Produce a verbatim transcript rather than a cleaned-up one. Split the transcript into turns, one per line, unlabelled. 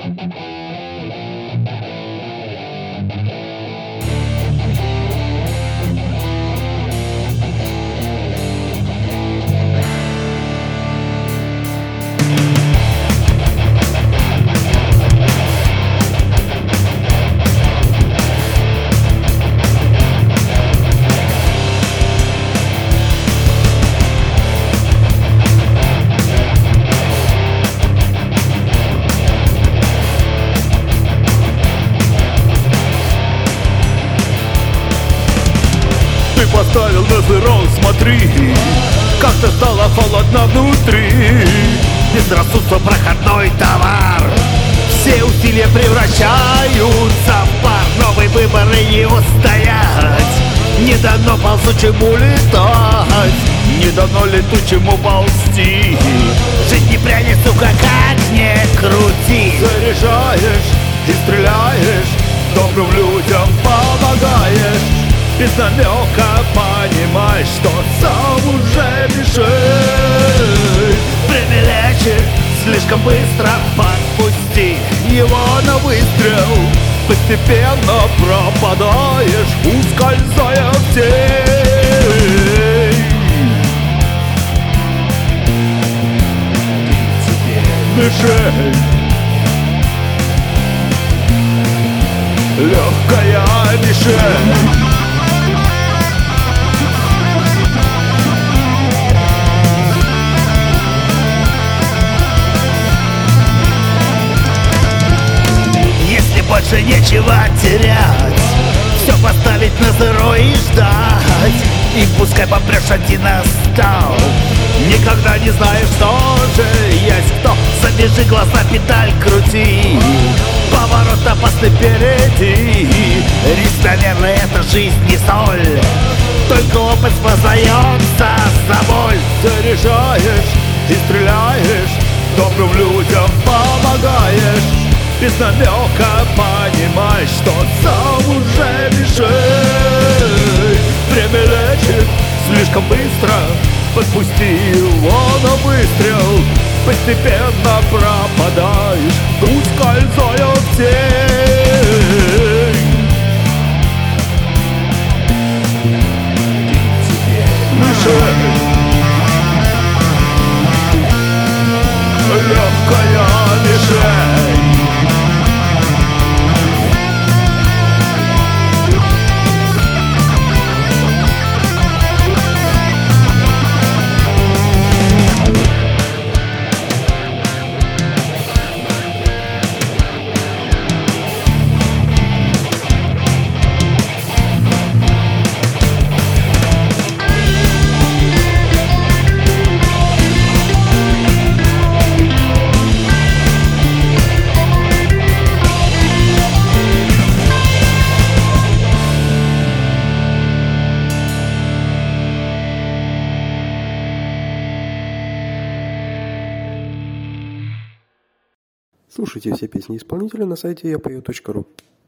Поставил на зеро, смотри, как-то стало холодно внутри.
Безрассудство — проходной товар. Все усилия превращаются в пар. Новые выборы не устоять. Не дано ползучему летать.
Не дано летучему ползти.
Жизнь не прянет, сука, как не крути.
Заряжаешь и стреляешь, добрым людям помогаешь. Без намека понимаешь, что сам уже бежишь.
Время лечит, слишком быстро подпусти
Его на выстрел, постепенно пропадаешь, ускользая в тень. Мишень, легкая мишень.
Больше нечего терять. Все поставить на зеро и ждать. И пускай попрешь один остал. Никогда не знаешь, что же есть кто. Забежи, глаза, педаль крути. Поворот опасный впереди. Риск, наверное, это жизнь не соль. Только опыт познается за боль.
Заряжаешь и стреляешь, добрым людям помогаешь. Без намека понимаешь, что сам уже бежишь. Время лечит слишком быстро, подпусти его на выстрел. Постепенно пропадаешь, ускользая в тень. Мишень, легкая мишень.
Слушайте все песни исполнителя на сайте я пою точка ру.